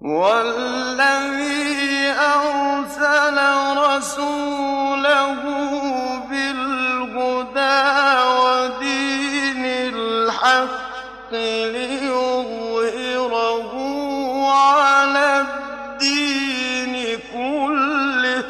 وَالَّذِي أَرْسَلَ رَسُولَهُ بِالْهُدَىٰ وَدِينِ الْحَقِّ لِيُظْهِرَهُ عَلَى الدِّينِ كُلِّهِ